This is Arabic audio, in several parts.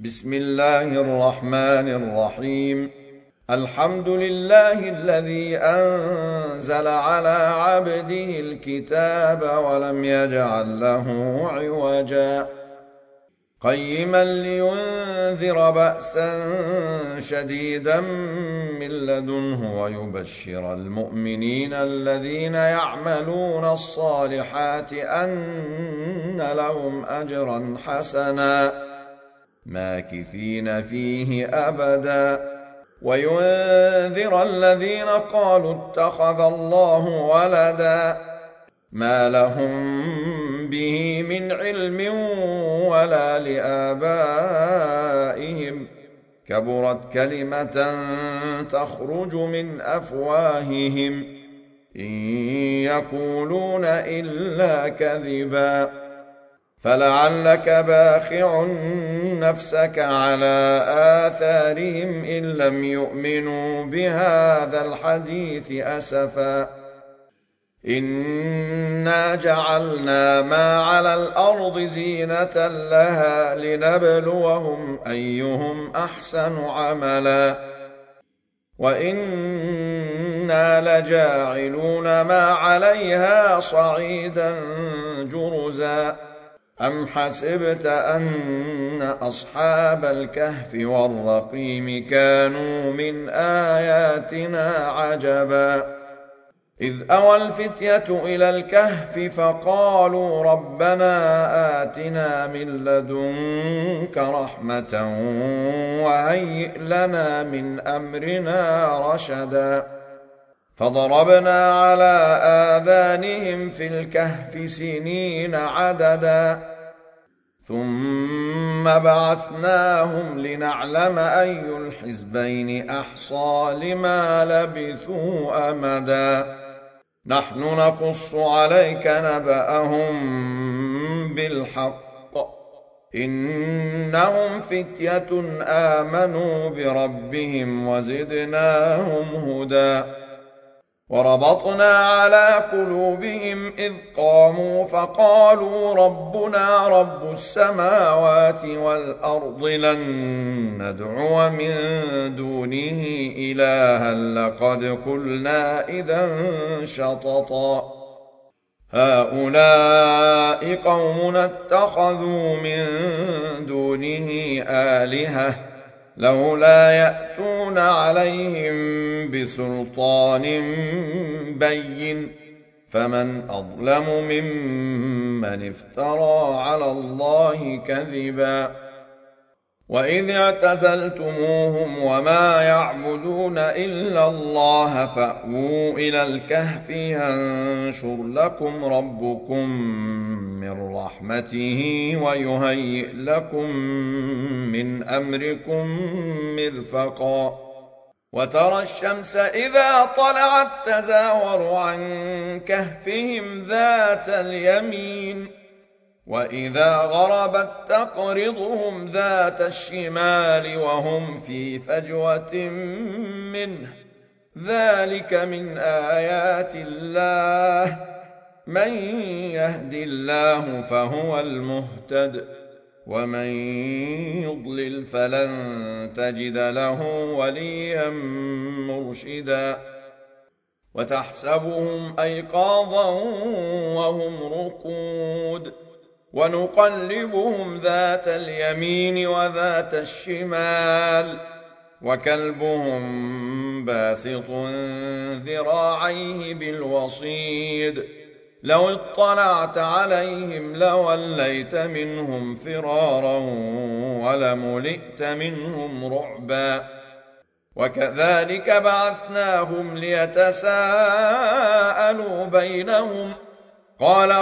بسم الله الرحمن الرحيم. الحمد لله الذي أنزل على عبده الكتاب ولم يجعل له عوجا قيما لينذر بأسا شديدا من لدنه ويبشر المؤمنين الذين يعملون الصالحات أن لهم أجرا حسنا ماكثين فيه أبدا وينذر الذين قالوا اتخذ الله ولدا ما لهم به من علم ولا لآبائهم كبرت كلمة تخرج من أفواههم إن يقولون إلا كذبا فلعلك باخع نفسك على آثارهم إن لم يؤمنوا بهذا الحديث أسفا إنا جعلنا ما على الأرض زينة لها لنبلوهم أيهم أحسن عملا وإنا لجاعلون ما عليها صعيدا جرزا أم حسبت أن أصحاب الكهف والرقيم كانوا من آياتنا عجبا إذ أوى الفتية إلى الكهف فقالوا ربنا آتنا من لدنك رحمة وهيئ لنا من أمرنا رشدا فضربنا على آذانهم في الكهف سنين عددا ثم بعثناهم لنعلم أي الحزبين أحصى لما لبثوا أمدا نحن نقص عليك نبأهم بالحق إنهم فتية آمنوا بربهم وزدناهم هدى وربطنا على قلوبهم إذ قاموا فقالوا ربنا رب السماوات والأرض لن ندعو من دونه إلها لقد قلنا إذا شططا هؤلاء قومنا اتخذوا من دونه آلهة لولا يأتون عليهم بسلطان بين فمن أظلم ممن افترى على الله كذبا وإذ اعتزلتموهم وما يعبدون إلا الله فأووا إلى الكهف ينشر لكم ربكم من رحمته ويهيئ لكم من أمركم مرفقا وترى الشمس إذا طلعت تزاور عن كهفهم ذات اليمين وإذا غربت تقرضهم ذات الشمال وهم في فجوة منه ذلك من آيات الله من يهد الله فهو المهتد ومن يضلل فلن تجد له وليا مرشدا وتحسبهم أيقاظا وهم رقود ونقلبهم ذات اليمين وذات الشمال وكلبهم باسط ذراعيه بالوصيد لو اطلعت عليهم لوليت منهم فرارا ولملئت منهم رعبا وكذلك بعثناهم ليتساءلوا بينهم قال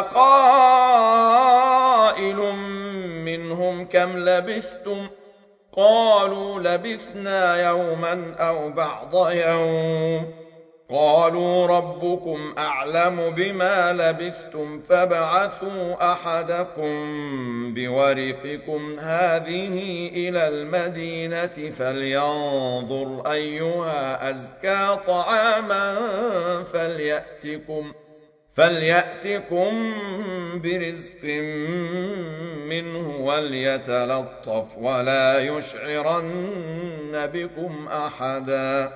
قائل منهم كم لبثتم قالوا لبثنا يوما أو بعض يوم قالوا ربكم أعلم بما لبثتم فابعثوا أحدكم بورقكم هذه إلى المدينة فلينظر أيها أزكى طعاما فليأتكم برزق منه وليتلطف ولا يشعرن بكم أحدا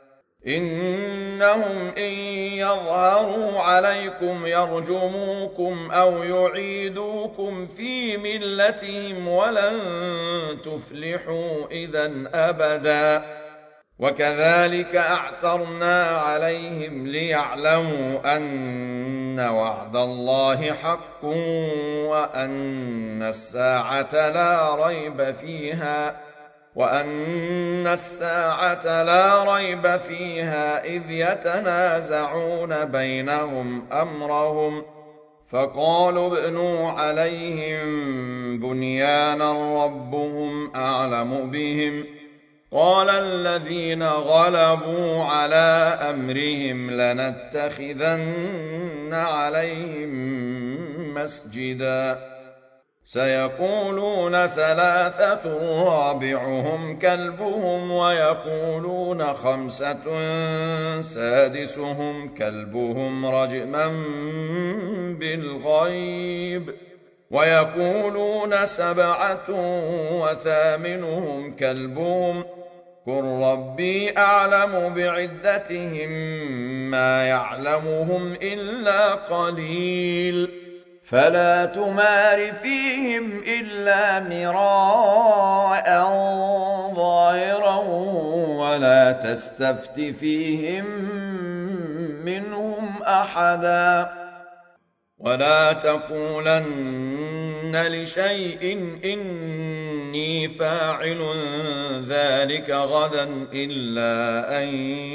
إنهم إن يظهروا عليكم يرجموكم أو يعيدوكم في ملتهم ولن تفلحوا إذا أبدا وكذلك أعثرنا عليهم ليعلموا أن وعد الله حق وأن الساعة لا ريب فيها إذ يتنازعون بينهم أمرهم فقالوا ابنوا عليهم بنيانا ربهم أعلم بهم قال الذين غلبوا على أمرهم لنتخذن عليهم مسجدا سيقولون ثلاثة رابعهم كلبهم ويقولون خمسة سادسهم كلبهم رجما بالغيب ويقولون سبعة وثامنهم كلبهم قل ربي أعلم بعدتهم ما يعلمهم إلا قليل فلا تمار فيهم إلا مراء ظاهرا ولا تستفت فيهم منهم أحدا ولا تقولن لشيء إني فاعل ذلك غدا إلا أن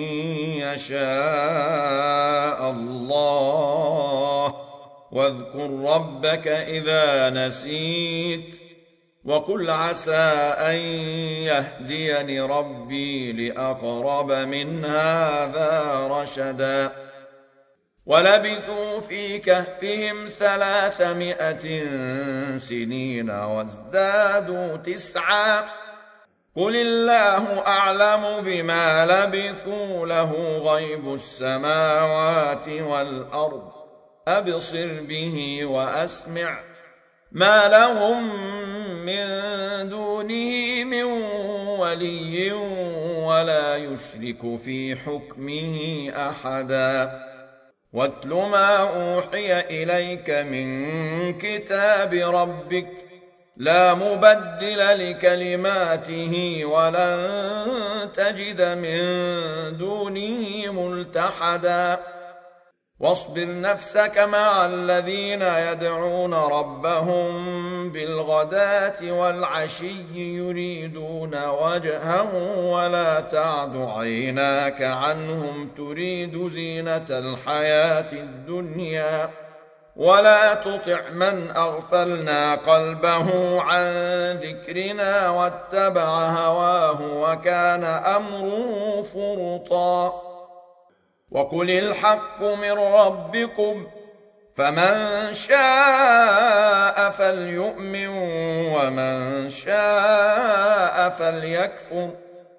يشاء الله واذكر ربك إذا نسيت وقل عسى أن يهديني ربي لأقرب من هذا رشدا ولبثوا في كهفهم 300 سنين وازدادوا 9 قل الله أعلم بما لبثوا له غيب السماوات والأرض أبصر به وأسمع ما لهم من دونه من ولي ولا يشرك في حكمه أحدا واتل ما أوحي إليك من كتاب ربك لا مبدل لكلماته ولن تجد من دونه ملتحدا واصبر نفسك مع الذين يدعون ربهم بالغداة والعشي يريدون وجهه ولا تعد عيناك عنهم تريد زينة الحياة الدنيا ولا تطع من أغفلنا قلبه عن ذكرنا واتبع هواه وكان أمره فرطا وقل الحق من ربكم فمن شاء فليؤمن ومن شاء فليكفر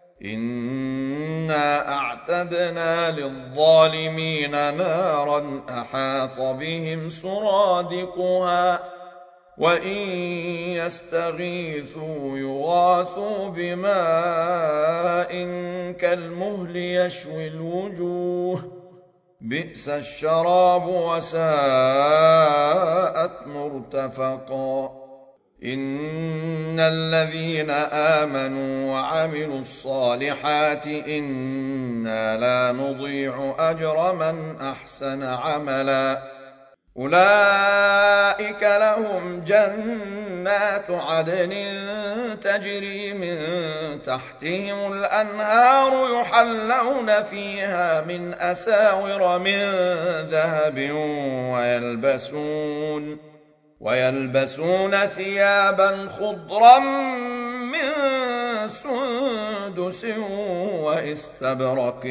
إنا أعتدنا للظالمين نارا أحاط بهم سرادقها وإن يستغيثوا يغاثوا بماء كالمهل يشوي الوجوه بئس الشراب وساءت مرتفقا إن الذين آمنوا وعملوا الصالحات إنا لا نضيع أجر من أحسن عملا أولئك لهم جنات عدن تجري من تحتهم الأنهار يحلون فيها من أساور من ذهب ويلبسون ثيابا خضرا من سندس واستبرق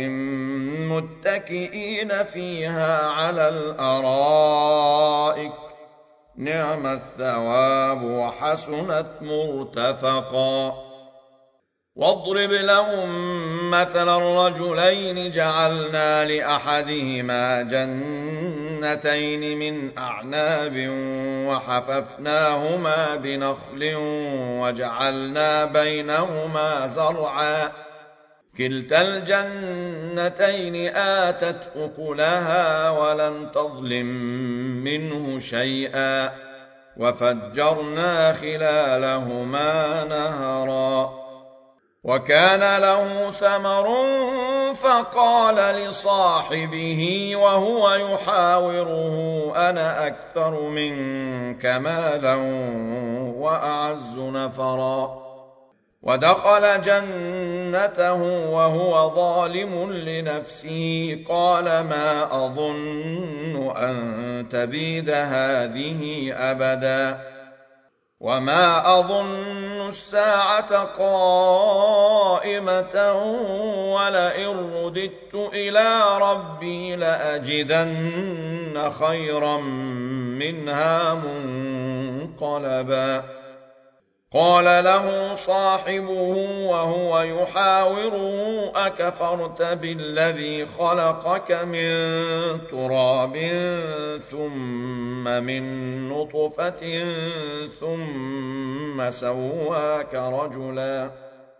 متكئين فيها على الأرائك نعم الثواب وحسنت مرتفقا واضرب لهم مثل الرجلين جعلنا لأحدهما جنتين جنتين من أعناب وحففناهما بنخل وجعلنا بينهما زرعا كلتا الجنتين آتت أكلها ولم تظلم منه شيئا وفجرنا خلالهما نهرا وكان له ثمر فقال لصاحبه وهو يحاوره أنا أكثر منك مالا وأعز نفرا ودخل جنته وهو ظالم لنفسه قال ما أظن أن تبيد هذه أبدا وما أظن الساعة قائمة ولئن رددت إلى ربي لأجدن خيرا منها منقلبا قال له صاحبه وهو يحاوره أكفرت بالذي خلقك من تراب ثم من نطفة ثم سواك رجلا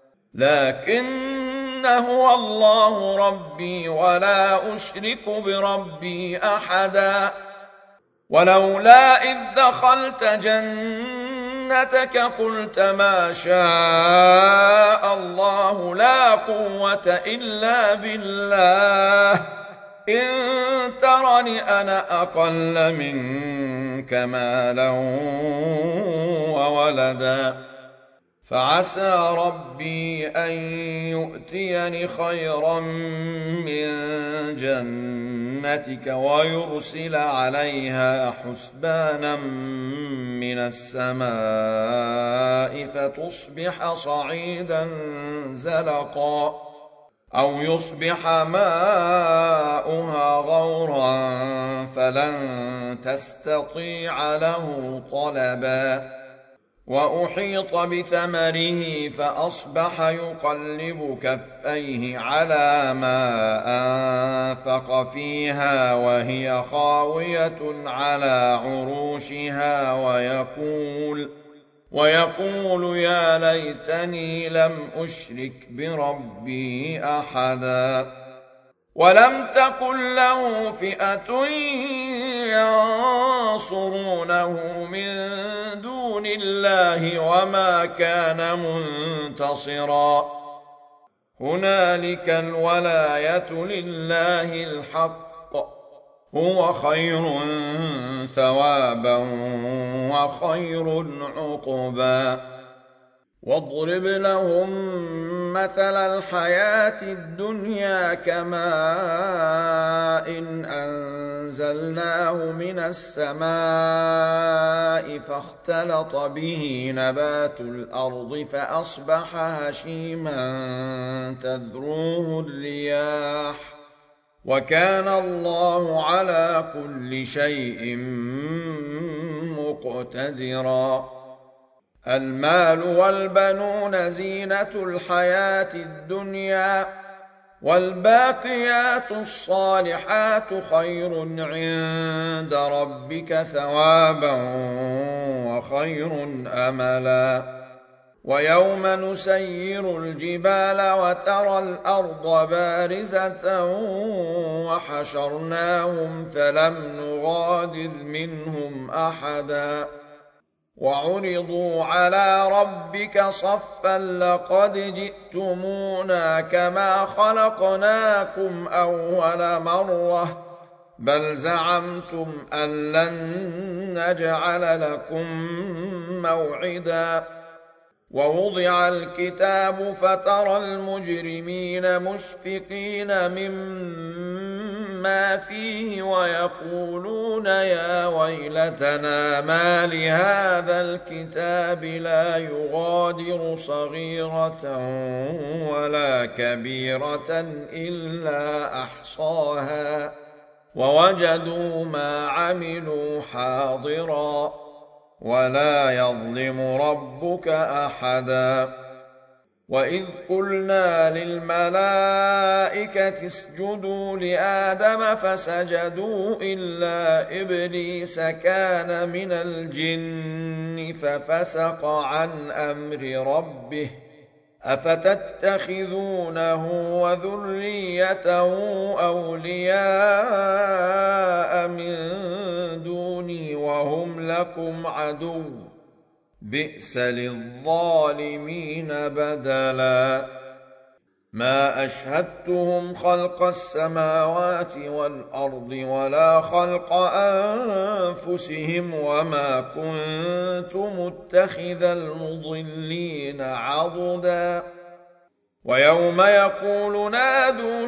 لكن هو الله ربي ولا أشرك بربي أحدا ولولا إذ دخلت جنتك قلت ما شاء الله لا قوة إلا بالله إن ترني أنا أقل منك مالا وولدا فعسى ربي أن يؤتيني خيرا من جنتك ويرسل عليها حسبانا من السماء فتصبح صعيدا زلقا أو يصبح ماؤها غورا فلن تستطيع له طلبا وأحيط بثمره فأصبح يقلب كفيه على ما أنفق فيها وهي خاوية على عروشها ويقول يا ليتني لم أشرك بربي أحدا ولم تكن له فئة ينصرونه من دون الله وما كان منتصرا هنالك الولاية لله الحق هو خير ثوابا وخير عقبا واضرب لهم مثل الحياة الدنيا كماء إن أنزلناه من السماء فاختلط به نبات الأرض فأصبح هشيما تذروه الرياح وكان الله على كل شيء مقتدرا المال والبنون زينة الحياة الدنيا والباقيات الصالحات خير عند ربك ثوابا وخير أملا ويوم نسير الجبال وترى الأرض بارزة وحشرناهم فلم نغادر منهم أحدا وعرضوا على ربك صفا لقد جئتمونا كما خلقناكم أول مرة بل زعمتم أن لن نجعل لكم موعدا ووضع الكتاب فترى المجرمين مشفقين مما فيه ويقولون يا ويلتنا ما لهذا الكتاب لا يغادر صغيرة ولا كبيرة إلا أحصاها ووجدوا ما عملوا حاضرا ولا يظلم ربك أحدا وإذ قلنا للملائكة اسجدوا لآدم فسجدوا إلا إبليس كان من الجن ففسق عن أمر ربه أفتتخذونه وذريته أولياء من دوني وهم لكم عدو بئس للظالمين بدلا ما أشهدتهم خلق السماوات والأرض ولا خلق أنفسهم وما كنت متخذ المضلين عضدا ويوم يقول نادوا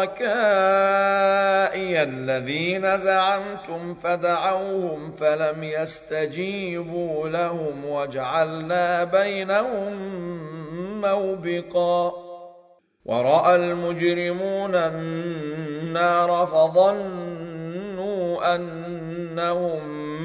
شركائي الذين زعمتم فدعوهم فلم يستجيبوا لهم وجعلنا بينهم موبقا ورأى المجرمون النار فظنوا أنهم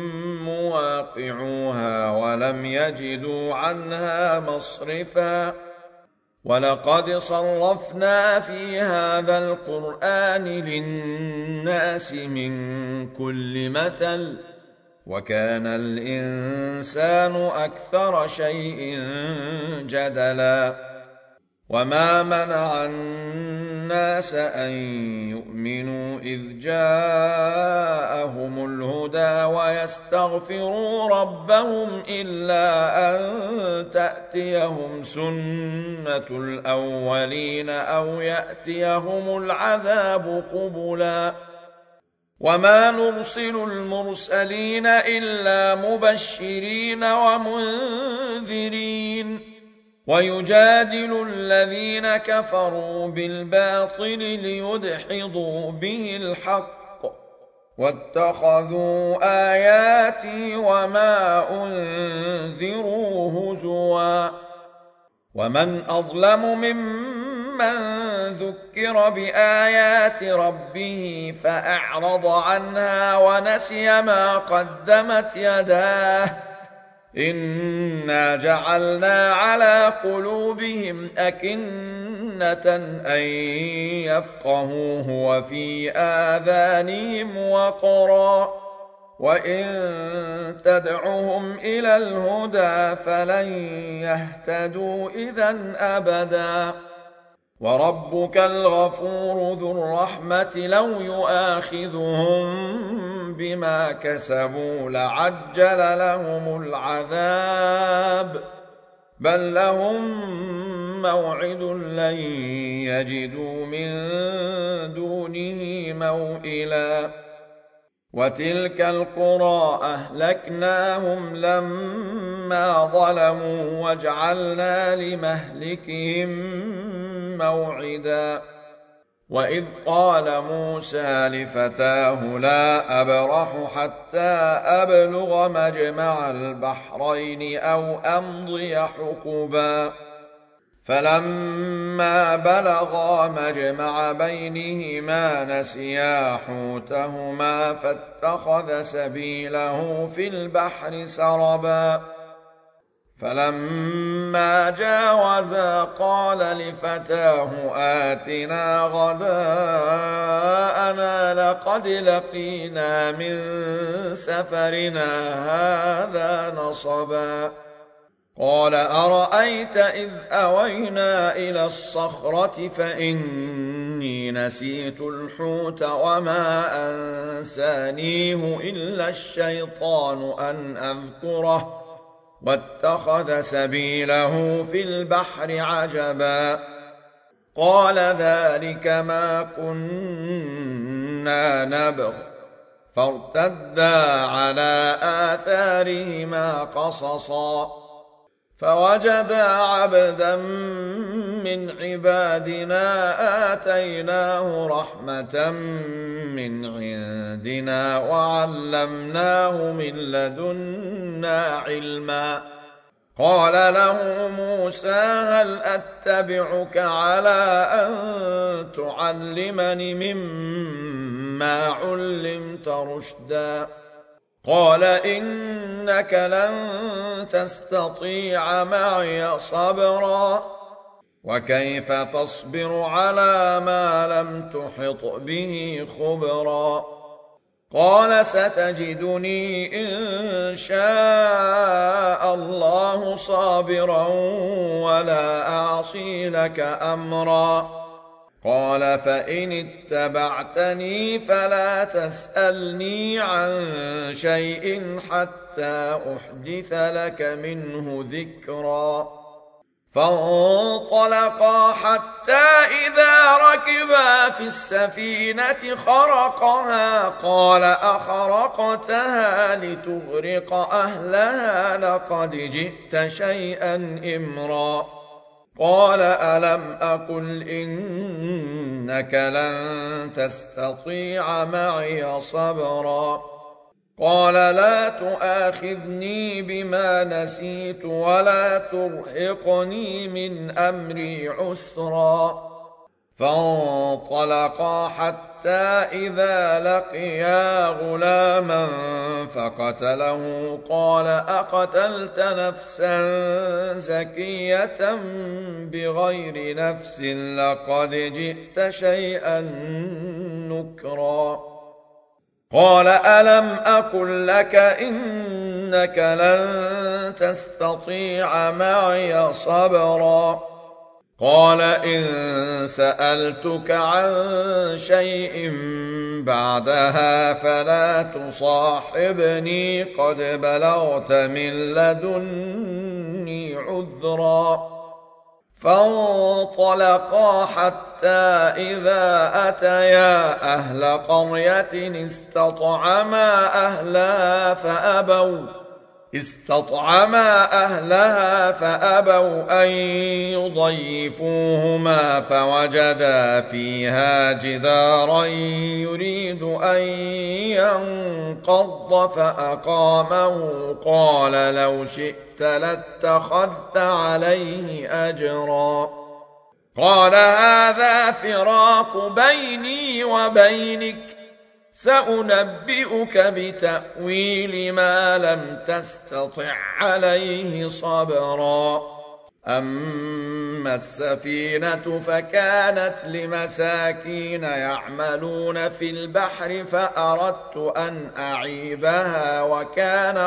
مواقعوها ولم يجدوا عنها مصرفا ولقد صرفنا في هذا القرآن للناس من كل مثل وكان الإنسان أكثر شيء جدلا وما منع الناس أن يؤمنوا إذ جاءهم الهدى ويستغفروا ربهم إلا أن تأتيهم سنة الأولين أو يأتيهم العذاب قبلا وما نرسل المرسلين إلا مبشرين ومنذرين ويجادل الذين كفروا بالباطل ليدحضوا به الحق واتخذوا آياتي وما أنذروا هزوا ومن أظلم ممن ذكر بآيات ربه فأعرض عنها ونسي ما قدمت يداه إنا جعلنا على قلوبهم أكنة أن يفقهوه وفي آذانهم وقرا وإن تدعهم إلى الهدى فلن يهتدوا إذن أبدا وربك الغفور ذو الرحمة لو يؤاخذهم بما كسبوا لعجل لهم العذاب بل لهم موعد لن يجدوا من دونه موئلا وتلك القرى أهلكناهم لما ظلموا وجعلنا لمهلكهم موعدا وإذ قال موسى لفتاه لا أبرح حتى أبلغ مجمع البحرين أو أمضي حقبا فلما بلغا مجمع بينهما نسيا حوتهما فاتخذ سبيله في البحر سربا فلما جاوزا قال لفتاه آتنا غداءنا لقد لقينا من سفرنا هذا نصبا قال أرأيت إذ أوينا إلى الصخرة فإني نسيت الحوت وما أنسانيه إلا الشيطان أن أذكره واتخذ سبيله في البحر عجبا قال ذلك ما كنا نبغ فارتدا على آثارهما قصصا فوجدا عبدا من عبادنا آتيناه رحمة من عندنا وعلمناه من لدنا علما قال له موسى هل أتبعك على أن تعلمني مما علمت رشدا قال إنك لن تستطيع معي صبرا وكيف تصبر على ما لم تحط به خبرا قال ستجدني إن شاء الله صابرا ولا أعصي لك أمرا قال فإن اتبعتني فلا تسألني عن شيء حتى أحدث لك منه ذكرا فانطلقا حتى إذا ركبا في السفينة خرقها قال أخرقتها لتغرق أهلها لقد جئت شيئا إمرا قال ألم أقل إنك لن تستطيع معي صبرا قال لا تؤاخذني بما نسيت ولا ترهقني من أمري عسرا فانطلقا حتى إذا لقيا غلاما فقتله قال أقتلت نفسا زكية بغير نفس لقد جئت شيئا نكرا قال ألم أقل لك إنك لن تستطيع معي صبرا قال إن سألتك عن شيء بعدها فلا تصاحبني قد بلغت من لدني عذرا فانطلقا حتى إذا أتيا أهل قرية استطعما أهلها فأبوا أن يضيفوهما فوجدا فيها جدارا يريد أن ينقض فأقامه قال لو شئت لاتخذت عليه أجرا قال هذا فراق بيني وبينك سأنبئك بتأويل ما لم تستطع عليه صبرا أما السفينة فكانت لمساكين يعملون في البحر فأردت أن أعيبها وكان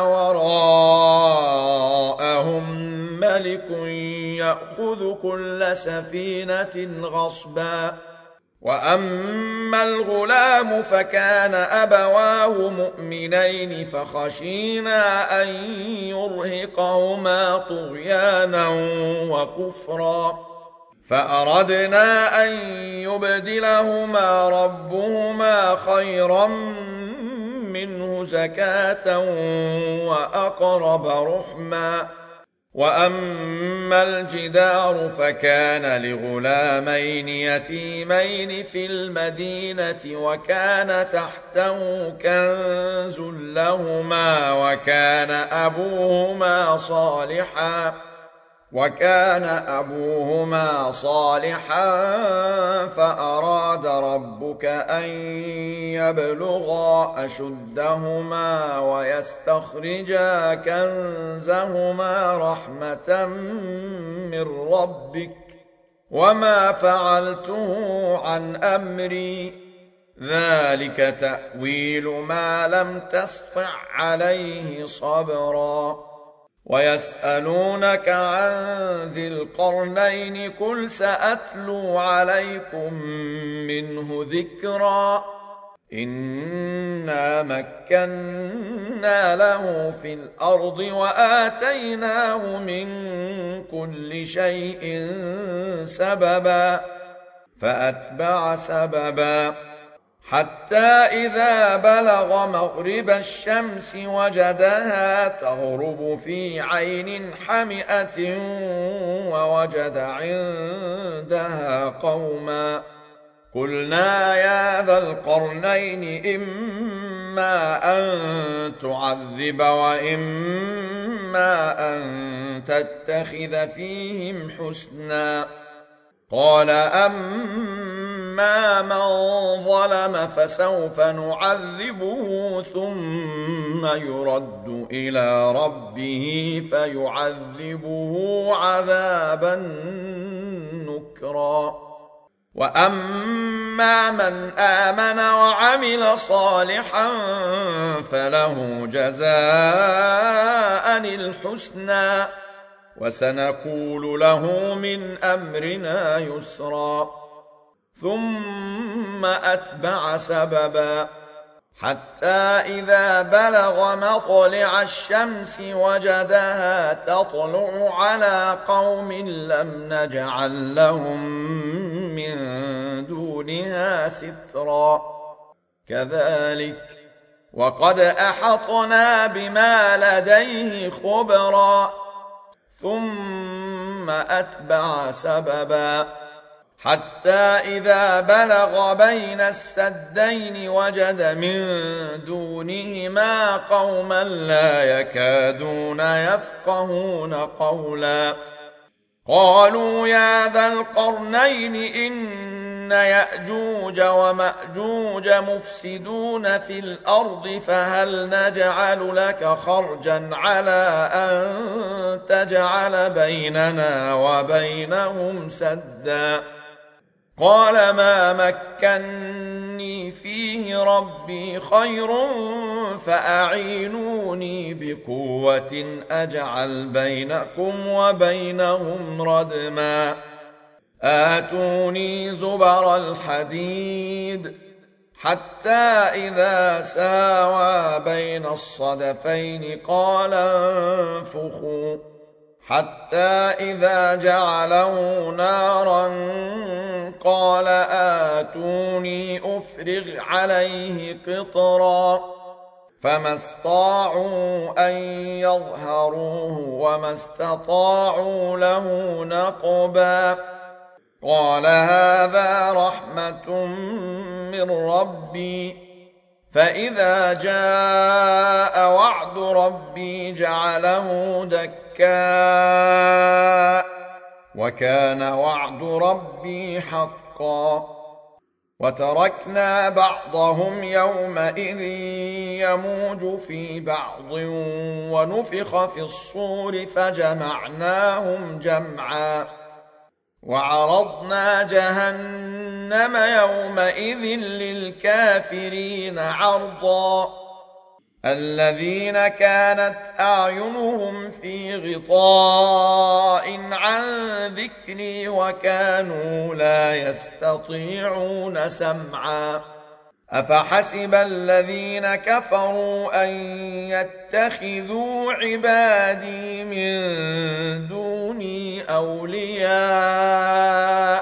وراءهم ملك يأخذ كل سفينة غصبا وأما الغلام فكان أبواه مؤمنين فخشينا أن يرهقهما طغيانا وكفرا فأردنا أن يبدلهما ربهما خيرا منه زكاة وأقرب رحما وأما الجدار فكان لغلامين يتيمين في المدينة وكان تحته كنز لهما وكان أبوهما صالحا فأراد ربك أن يبلغا أشدهما ويستخرجا كنزهما رحمة من ربك وما فعلته عن أمري ذلك تأويل ما لم تسطع عليه صبرا ويسألونك عن ذي القرنين قل سأتلو عليكم منه ذكرا إنا مكنا له في الأرض وآتيناه من كل شيء سببا فأتبع سببا حتى إذا بلغ مغرب الشمس وجدها تغرب في عين حمئة ووجد عندها قوما قلنا يا ذا القرنين إما أن تعذب وإما أن تتخذ فيهم حسنا قال أما من ظلم فسوف نعذبه ثم يرد إلى ربه فيعذبه عذابا ذكرا. وأما من آمن وعمل صالحا فله جزاء الحسنى وسنقول له من أمرنا يسرا. ثم أتبع سببا حتى إذا بلغ مطلع الشمس وجدها تطلع على قوم لم نجعل لهم من دونها سترا. كذلك وقد أحطنا بما لديه خبرا. ثم أتبع سببا حتى إذا بلغ بين السدين وجد من دونهما قوما لا يكادون يفقهون قولا. قالوا يا ذا القرنين إن يأجوج ومأجوج مفسدون في الأرض فهل نجعل لك خرجا على أن تجعل بيننا وبينهم سدا. قال ما مكني فيه ربي خير فأعينوني بقوة أجعل بينكم وبينهم ردما. آتوني زبر الحديد حتى إذا ساوى بين الصدفين قال انفخوا حتى إذا جعله نارا قال آتوني أفرغ عليه قطرا. فما استطاعوا أن يظهروه وما استطاعوا له نقبا. قال هذا رحمة من ربي فإذا جاء وعد ربي جعله دكاء وكان وعد ربي حقا. وتركنا بعضهم يومئذ يموج في بعض ونفخ في الصور فجمعناهم جمعا. وعرضنا جهنم يومئذ للكافرين عرضا. الذين كانت أعينهم في غطاء عن ذكري وكانوا لا يستطيعون سمعا. أفحسب الذين كفروا أن يتخذوا عبادي من دوني أولياء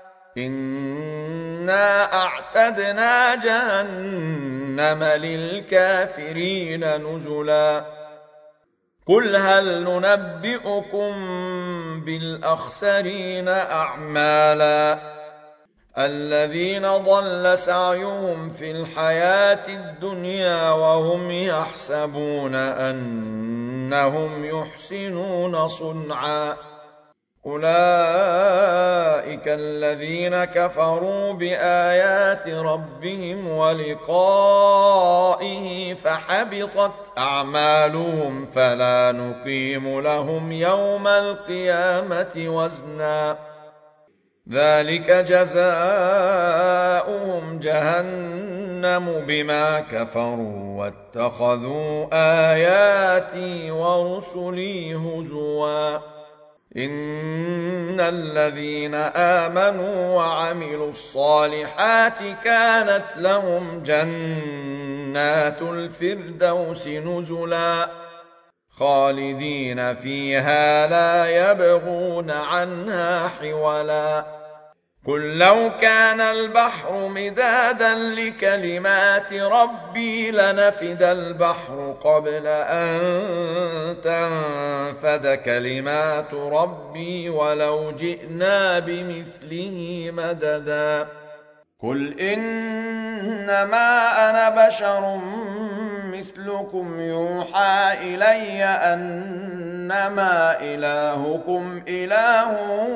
إنا أعتدنا جهنم للكافرين نزلا. قل هل ننبئكم بالأخسرين أعمالا الذين ضل سعيهم في الحياة الدنيا وهم يحسبون أنهم يحسنون صنعا. أولئك الذين كفروا بآيات ربهم ولقائه فحبطت أعمالهم فلا نقيم لهم يوم القيامة وزنا. ذلك جزاؤهم جهنم بما كفروا واتخذوا آياتي ورسلي هزوا. إن الذين آمنوا وعملوا الصالحات كانت لهم جنات الفردوس نزلا خالدين فيها لا يبغون عنها حولا. قل لو كان البحر مدادا لكلمات ربي لنفد البحر قبل أن تنفد كلمات ربي ولو جئنا بمثله مددا. قل إنما أنا بشر مثلكم يوحى إلي أنما إلهكم إله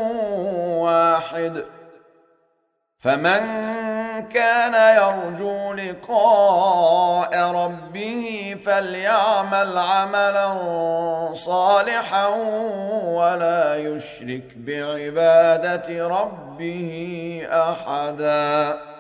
واحد فمن كان يرجو لقاء ربه فليعمل عملا صالحا ولا يشرك بعبادة ربه أحدا.